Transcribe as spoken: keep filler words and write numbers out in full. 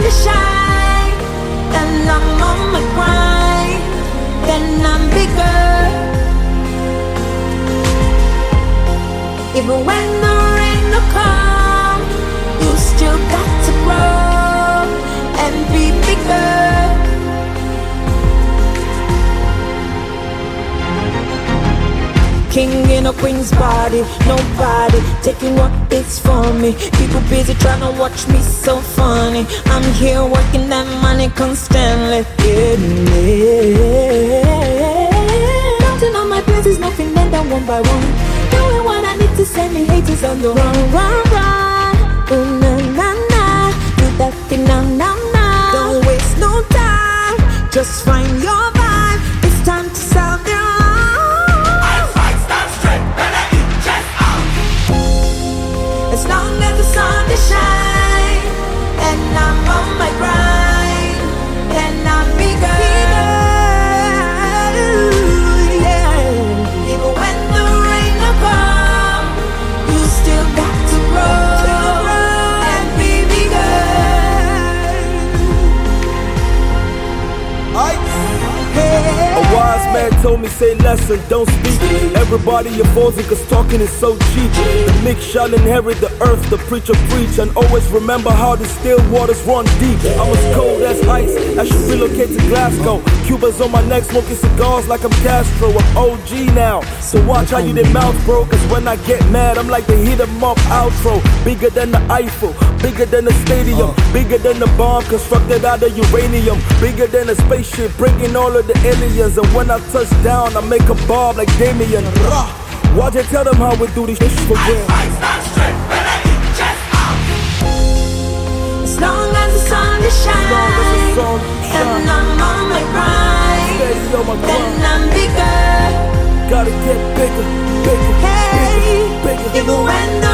to shine, then I'm on my grind, then I'm bigger. Even when the rain no come, you still got to grow and be bigger. King in a queen's body, nobody taking what is for me. People busy trying to watch me so funny. I'm here working that money constantly. Yeah, counting on my blessings, nothing and then one by one. Doing what I need to send me haters on the run, run, run. Ooh, na, na, na. Do that thing now, now, now. Don't waste no time, just find your vibe. It's time to sound their as long as the sun is shine, and I'm on my grind, and I'm bigger. Yeah. Even when the rain will come, you still got to grow and be bigger. Hey. A wise man told me, say less and don't speak. Everybody avoids it cause talking is so cheap. The meek shall inherit the earth, the preacher preach. And always remember how the still waters run deep. I'm as cold as ice, I should relocate to Glasgow. Cuba's on my neck, smoking cigars like I'm Castro. I'm O G now, so watch how you did mouth, bro. Cause when I get mad, I'm like the hit 'em up outro. Bigger than the Eiffel, bigger than the stadium, bigger than the bomb constructed out of uranium, bigger than a spaceship, bringing all of the aliens. And when I touch down, I make a bob like Damien. Why'd you tell them how we do this shit for real? As long as the sun is shining, and I'm on my grind, then I'm bigger. Gotta get bigger, bigger, Hey, bigger, bigger. even when the